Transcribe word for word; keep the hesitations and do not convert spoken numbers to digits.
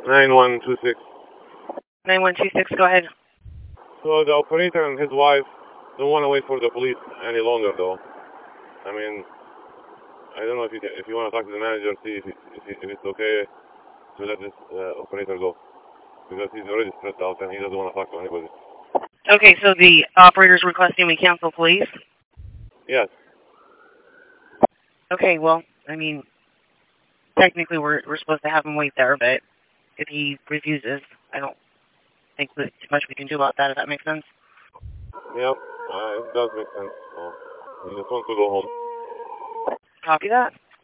nine one two six. nine one two six, go ahead. So the operator and his wife don't want to wait for the police any longer, though. I mean, I don't know if you can, if you want to talk to the manager, see if, it, if, it, if it's okay to let this uh, operator go. Because he's already stressed out and he doesn't want to talk to anybody. Okay, so the operator's requesting we cancel, please? Yes. Okay, well, I mean, technically we're we're supposed to have him wait there, but if he refuses, I don't think there's much we can do about that, if that makes sense. Yep, uh, it does make sense. So, he just wants to go home. Copy that?